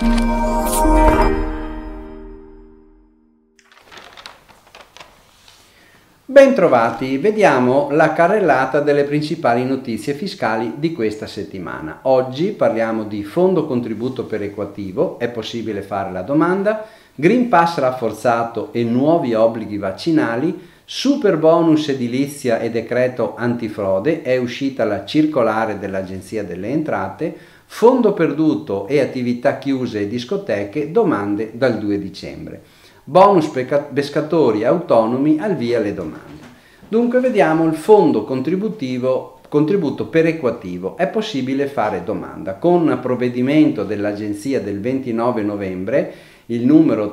Bentrovati, vediamo la carrellata delle principali notizie fiscali di questa settimana. Oggi parliamo di fondo contributo perequativo, è possibile fare la domanda, Green Pass rafforzato e nuovi obblighi vaccinali, super bonus edilizia e decreto antifrode, è uscita la circolare dell'Agenzia delle Entrate, fondo perduto e attività chiuse e discoteche, domande dal 2 dicembre. Bonus pescatori autonomi, al via le domande. Dunque vediamo il fondo contributo perequativo. È possibile fare domanda. Con provvedimento dell'Agenzia del 29 novembre, il numero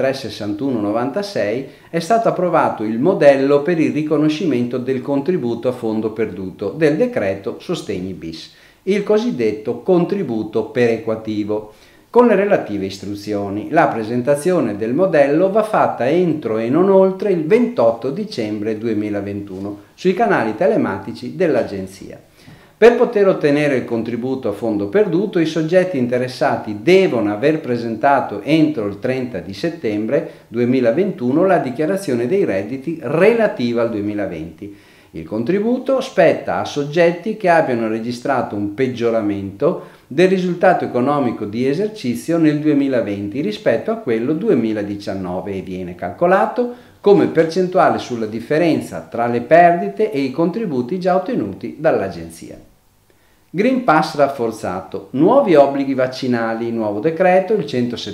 336196, è stato approvato il modello per il riconoscimento del contributo a fondo perduto del decreto Sostegni bis, il cosiddetto contributo perequativo. Con le relative istruzioni, la presentazione del modello va fatta entro e non oltre il 28 dicembre 2021 sui canali telematici dell'Agenzia. Per poter ottenere il contributo a fondo perduto, i soggetti interessati devono aver presentato entro il 30 di settembre 2021 la dichiarazione dei redditi relativa al 2020. Il contributo spetta a soggetti che abbiano registrato un peggioramento del risultato economico di esercizio nel 2020 rispetto a quello 2019 e viene calcolato come percentuale sulla differenza tra le perdite e i contributi già ottenuti dall'Agenzia. Green Pass rafforzato, nuovi obblighi vaccinali, nuovo decreto, il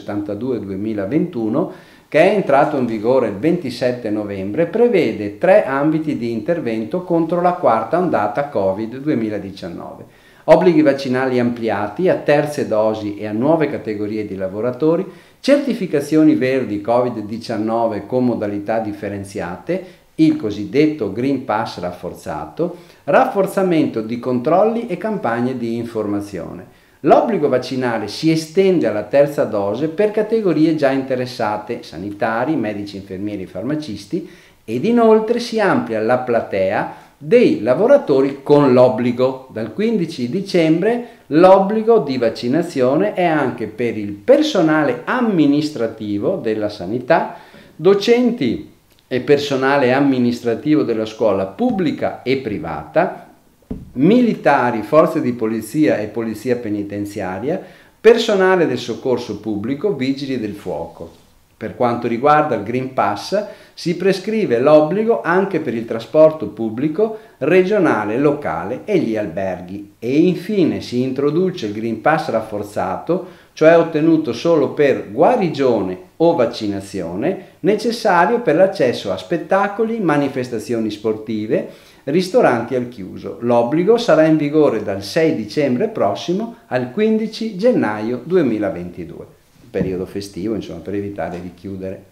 172/2021, che è entrato in vigore il 27 novembre, prevede 3 ambiti di intervento contro la quarta ondata Covid 2019. Obblighi vaccinali ampliati a terze dosi e a nuove categorie di lavoratori, certificazioni verdi Covid-19 con modalità differenziate, il cosiddetto Green Pass rafforzato, rafforzamento di controlli e campagne di informazione. L'obbligo vaccinale si estende alla terza dose per categorie già interessate, sanitari, medici, infermieri, farmacisti, ed inoltre si amplia la platea dei lavoratori con l'obbligo. Dal 15 dicembre l'obbligo di vaccinazione è anche per il personale amministrativo della sanità, docenti e personale amministrativo della scuola pubblica e privata, militari, forze di polizia e polizia penitenziaria, personale del soccorso pubblico, vigili del fuoco. Per quanto riguarda il Green Pass, si prescrive l'obbligo anche per il trasporto pubblico regionale, locale e gli alberghi. E infine si introduce il Green Pass rafforzato, cioè ottenuto solo per guarigione o vaccinazione, necessario per l'accesso a spettacoli, manifestazioni sportive, ristoranti al chiuso. L'obbligo sarà in vigore dal 6 dicembre prossimo al 15 gennaio 2022, periodo festivo, insomma, per evitare di chiudere.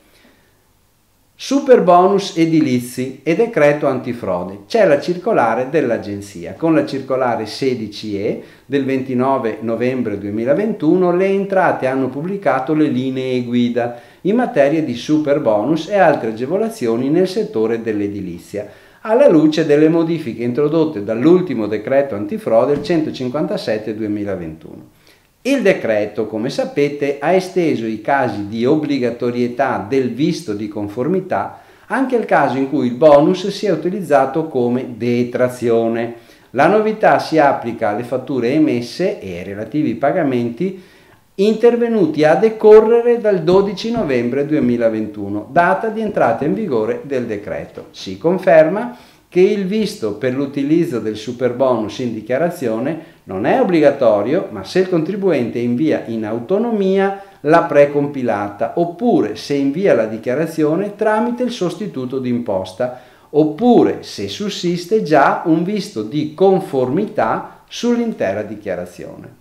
Super bonus edilizi e decreto antifrode. C'è la circolare dell'Agenzia. Con la circolare 16E del 29 novembre 2021 le entrate hanno pubblicato le linee guida in materia di super bonus e altre agevolazioni nel settore dell'edilizia, alla luce delle modifiche introdotte dall'ultimo decreto antifrode, il 157/2021. Il decreto, come sapete, ha esteso i casi di obbligatorietà del visto di conformità anche al caso in cui il bonus sia utilizzato come detrazione. La novità si applica alle fatture emesse e ai relativi pagamenti intervenuti a decorrere dal 12 novembre 2021, data di entrata in vigore del decreto. Si conferma che il visto per l'utilizzo del superbonus in dichiarazione non è obbligatorio, ma se il contribuente invia in autonomia la precompilata, oppure se invia la dichiarazione tramite il sostituto d'imposta, oppure se sussiste già un visto di conformità sull'intera dichiarazione.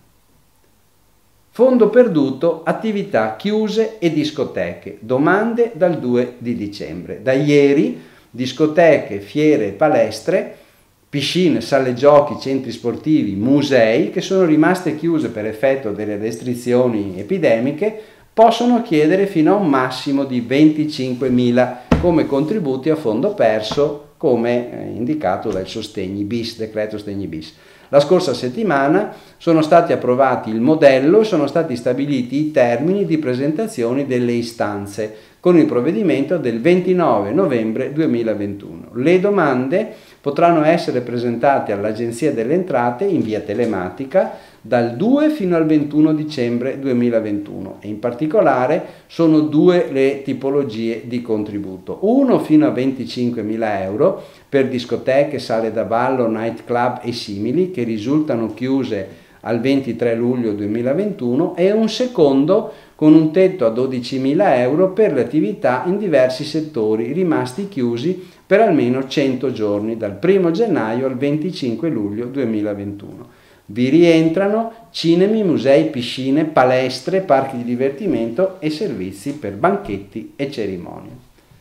Fondo perduto, attività chiuse e discoteche, domande dal 2 di dicembre. Da ieri discoteche, fiere e palestre, piscine, sale giochi, centri sportivi, musei che sono rimaste chiuse per effetto delle restrizioni epidemiche possono chiedere fino a un massimo di 25.000 come contributi a fondo perso, come indicato dal Sostegni bis, decreto Sostegni bis. La scorsa settimana sono stati approvati il modello e sono stati stabiliti i termini di presentazione delle istanze con il provvedimento del 29 novembre 2021. Le domande potranno essere presentate all'Agenzia delle Entrate in via telematica dal 2 fino al 21 dicembre 2021 e in particolare sono due le tipologie di contributo. Uno fino a 25.000 euro per discoteche, sale da ballo, night club e simili che risultano chiuse al 23 luglio 2021 e un secondo con un tetto a 12.000 euro per le attività in diversi settori rimasti chiusi per almeno 100 giorni dal 1 gennaio al 25 luglio 2021. Vi rientrano cinemi, musei, piscine, palestre, parchi di divertimento e servizi per banchetti e cerimonie.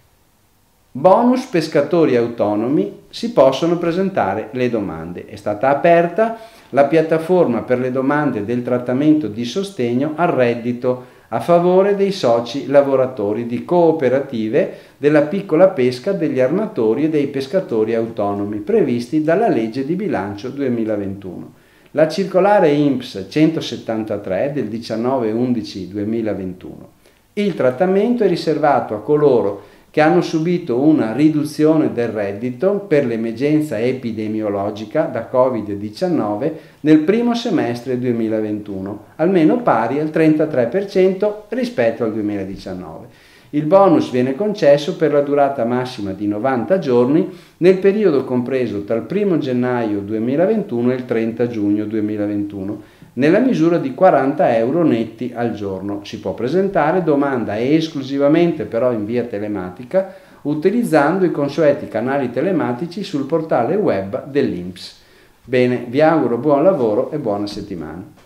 Bonus pescatori autonomi, si possono presentare le domande. È stata aperta la piattaforma per le domande del trattamento di sostegno al reddito a favore dei soci lavoratori di cooperative della piccola pesca, degli armatori e dei pescatori autonomi previsti dalla legge di bilancio 2021. La circolare INPS 173 del 19/11/2021. Il trattamento è riservato a coloro che hanno subito una riduzione del reddito per l'emergenza epidemiologica da Covid-19 nel primo semestre 2021, almeno pari al 33% rispetto al 2019. Il bonus viene concesso per la durata massima di 90 giorni nel periodo compreso tra il 1 gennaio 2021 e il 30 giugno 2021, nella misura di 40 euro netti al giorno. Si può presentare domanda esclusivamente però in via telematica utilizzando i consueti canali telematici sul portale web dell'INPS. Bene, vi auguro buon lavoro e buona settimana.